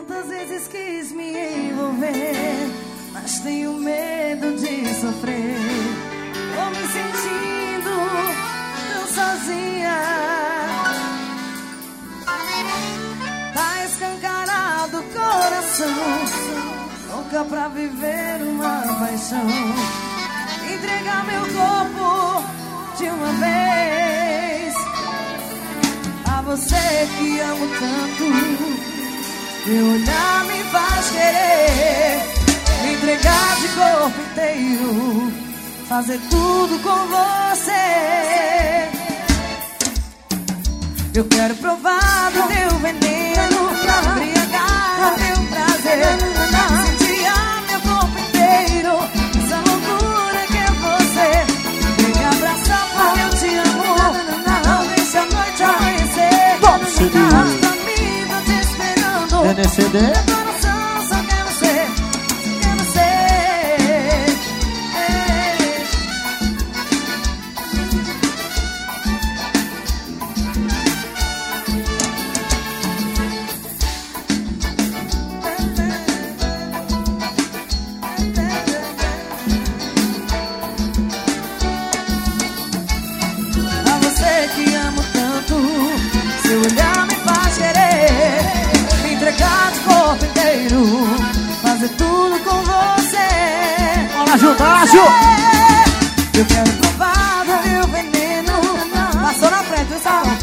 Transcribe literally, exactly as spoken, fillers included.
Tantas vezes quis me envolver, mas tenho medo de sofrer. Tô me sentindo tão sozinha. Tá escancarado o coração, louca pra viver uma paixão. Entregar meu corpo de uma vez a você que amo tanto. Meu olhar me faz querer me entregar de corpo inteiro, fazer tudo com você. Eu quero provar do teu veneno, pra embriagar do teu prazer, sentir meu corpo inteiro, essa loucura que é você. Vem me abraçar porque eu te amo, não deixe a noite amanhecer. Basta me tô te esperando, N C D. meu coração só quer você, só quer você. A você que amo tanto, seu olhar me faz querer me entregar de corpo inteiro, fazer tudo com você. Bora ajudar, Ju! Eu quero provar do meu veneno, passou na frente do salão.